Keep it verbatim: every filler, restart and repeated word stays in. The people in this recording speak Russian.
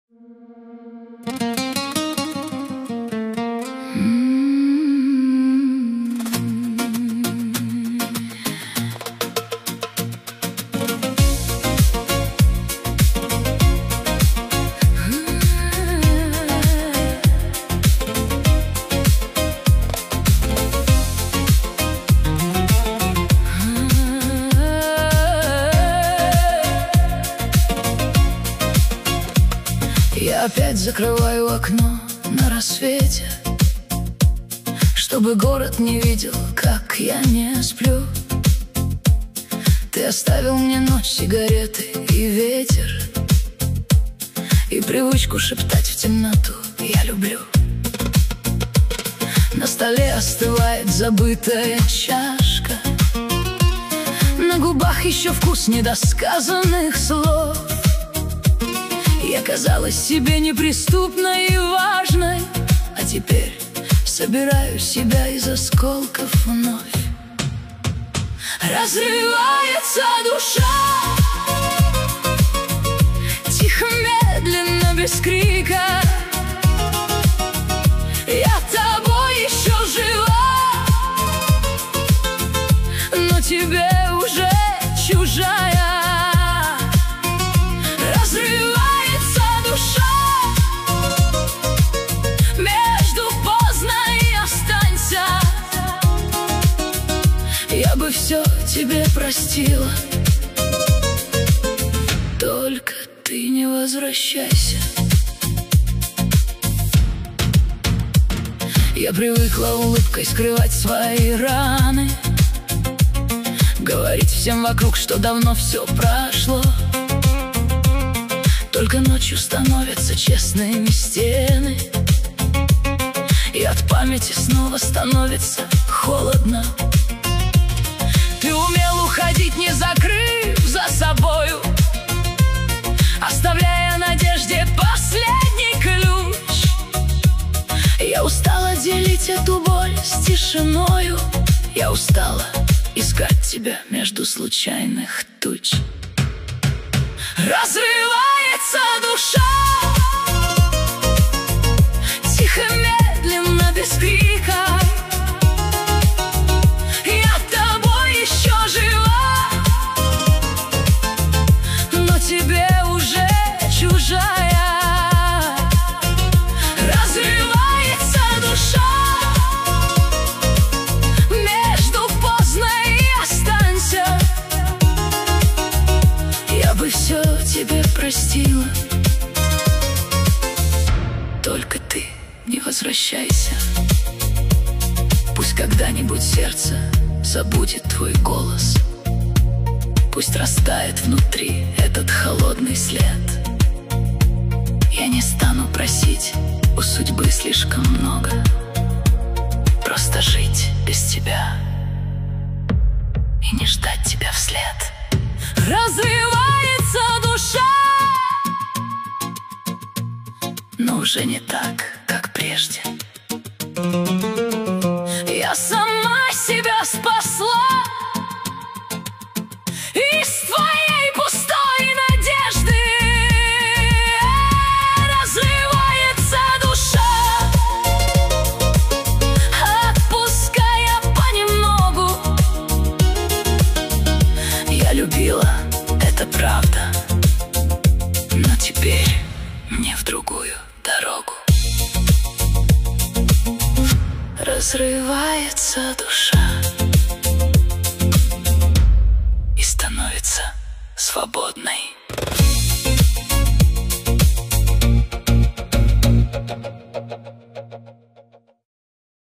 Я опять закрываю окно на рассвете, чтобы город не видел, как я не сплю. Ты оставил мне ночь, сигареты и ветер, и привычку шептать в темноту «я люблю». На столе остывает забытая чашка, на губах еще вкус недосказанных слов. Я казалась себе неприступной и важной, а теперь собираю себя из осколков вновь. Разрывается душа, тихо, медленно, без крика. Я тобой еще жива, но тебе уже чужая. Я бы все тебе простила, только ты не возвращайся. Я привыкла улыбкой скрывать свои раны, говорить всем вокруг, что давно все прошло. Только ночью становятся честными стены, и от памяти снова становится холодно. Ты умел уходить, не закрыв за собою, оставляя надежде последний ключ. Я устала делить эту боль с тишиною, я устала искать тебя между случайных туч. Разрывается душа, тихо, медленно, без крика. Тебе уже чужая. Разрывается душа, между поздно и останься. Я бы все тебе простила, только ты не возвращайся. Пусть когда-нибудь сердце забудет твой голос, пусть растает внутри этот холодный след. Я не стану просить у судьбы слишком много, просто жить без тебя и не ждать тебя вслед. Разрывается душа, но уже не так, как прежде. Я сама себя спасла из твоей пустой надежды. Разрывается душа, отпуская понемногу. Я любила, это правда, но теперь мне в другую дорогу. Разрывается душа и становится свободной.